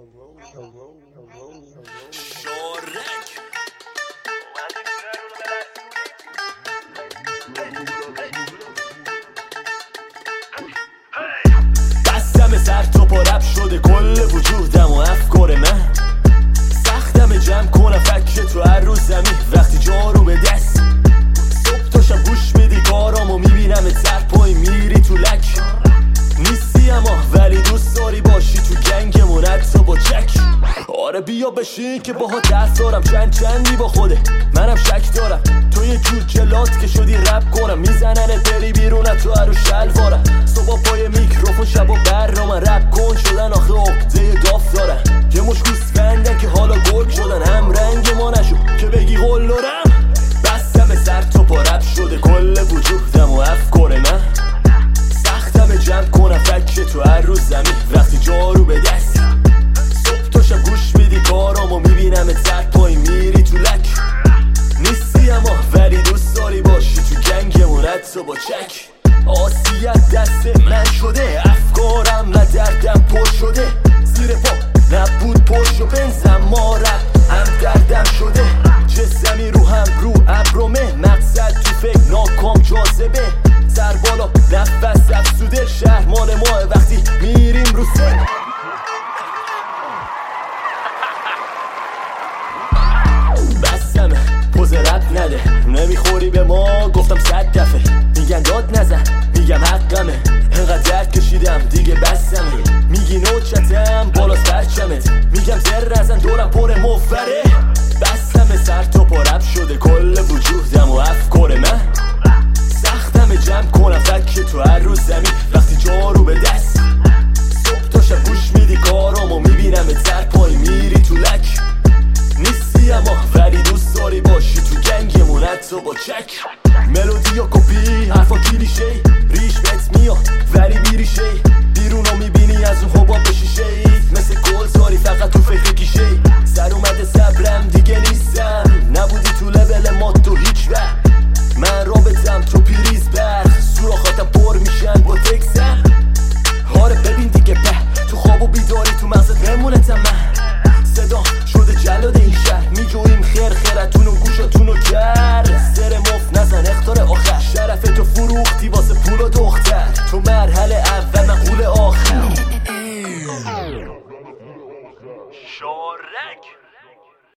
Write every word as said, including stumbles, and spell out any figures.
دستم سر تا پا رپ شده کل وجودم و افکار من. سختم جمع کنم فکر تو هر روز زمین وقتی جارو به دست. صبح تا شب گوش میدی کارامو میبینم سر پای میری تو لک. نیستی اما ولی دوست داری باشی تو گنگمون حتی با چک. آره بیا بشین که باها دست دارم چند چندی با خوده. منم شک دارم تو یه جور جلات که شدی رپ کنم. میزنن بری بیرون تو هرو شلوارم. صبح پای میکروفون شبا برنامه رپ کن شدن آخه عقده داف دارن. یه مش گوسفندن که حالا گرگ شدن هم رنگ ما نشو که بگی قلدرم. بستم سر تا پا رپ شده کل وجودم و افکار من. سختم جمع کنم فکر تو هر روز زمین وقتی جارو به دست. صبح تا شب گوش میدی کارامو میبینم سر پای میری تو لک. نیستی اما ولی دوست داری باشی تو گنگمون حتی با چک. آسیت دست من شده افکارم و دردم پر شده. زیر پا نبود پرش و بنزم ما رپ هم دردم شده. جسمی رو هم رو ابرومه مقصد تو فکر ناکام جاذبه. سر بالا نفس افسوده شهر مال ماه وقتی میریم رو سن. بسمه پوز رپ نده نمیخوری به ما گفتم صد دفعه. میگن داد نزن میگم حقمه انقدر درد کشیدم دیگه بسمه. میگی نوچتم بالاست پرچمت میگم زر نزن دورم پر مفره. بسمه سر تا پا رپ شده کل وجودم و افکار من. سختم جمع کنم فکر تو هر روز زمین وقتی جارو به دست. صبح تا شب گوش میدی کارامو میبینم سر پای میری تو لک. نیستی اما ولی دوست داری باشی تو گنگمون حتی با چک. ملودی یا کپی حرفا کلیشه ریش بهت میاد ولی میریشه. بیرونو میبینی از اون حباب بشیشه مثل گل زاری فقط تو فکر کیشه. سر اومده صبرم دیگه نیستم نبودی تو لول ما تو هیچ وقت. من رابطم تو پیریز برخ سوراخاتم پر میشن با تکسم. آره ببین دیگه به تو خواب و بیداری تو مغزت نمونتم من. صدا شده جلاد این شهر میجویم خیر خیرتون و گوشتون و گر. سر مف نزن اختار آخر شرف تو فروختی واسه پول و دختر. تو مرحله اول من قول آخر. شارک